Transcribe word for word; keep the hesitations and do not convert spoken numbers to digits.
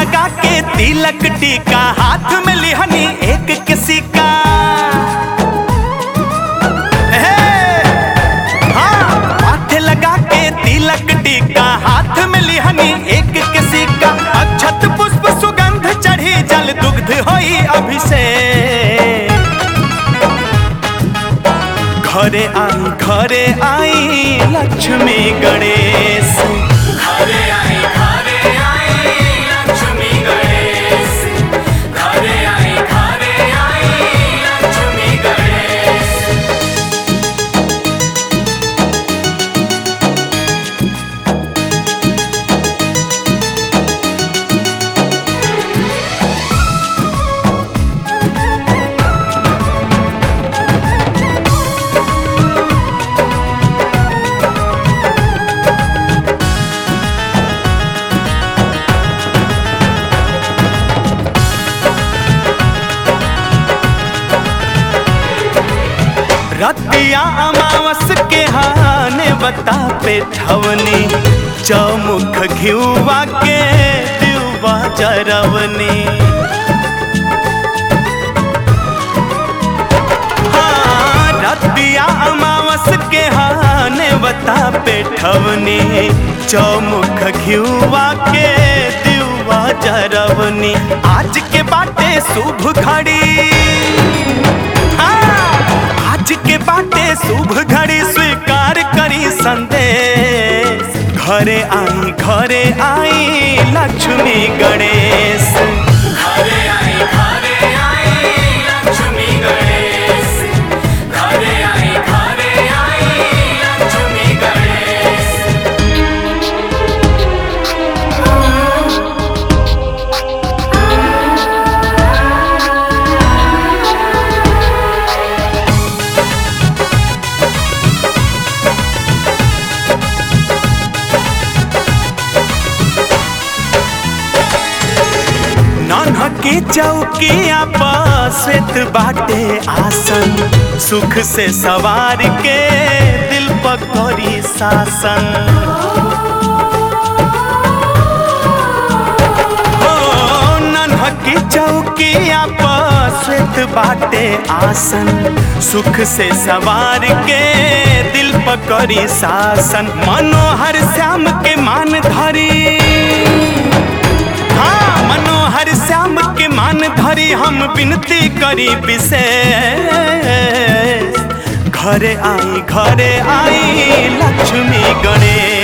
लगा के तिलक टीका, हाथ में लिहनी एक किसी का। हाँ, माथे लगा के तिलक टीका, हाथ में लिहनी एक किसी का। अक्षत पुष्प सुगंध चढ़ी, जल दुग्ध होई अभिषेक। घरे आई घरे आई लक्ष्मी गणेश, घरे आई घरे आई लक्ष्मी गणेश, घरे आई घरे आई लक्ष्मी गणेश। रतिया अमावस के हाने बता पे ठवनी, चौमुख घिउवा के दिउवा जरवनी। हाँ, रतिया अमावस के हाने बता पे ठवनी, चौमुख घिउवा के दिउवा जरवनी। आज के बाटे शुभ घड़ी, आज के बाटे शुभ घड़ी, स्वीकार करी संदेश। घरे आई घरे आई लक्ष्मी गणेश, घरे आई घरे आई लक्ष्मी गणेश, घरे आई घरे आई लक्ष्मी गणेश। नान्हा की चौकिया पर श्वेत बाटे आसन, सुख से सवार के दिल पर करी शासन। हो नान्हा की चौकिया पर श्वेत बाटे आसन, सुख से सवार के दिल पर करी शासन। मनोहर श्याम के मान धरी, हाँ मनोहर श्याम के मान धरी, हम विनती करी विशेष। घरे आई घरे आई लक्ष्मी गणेश।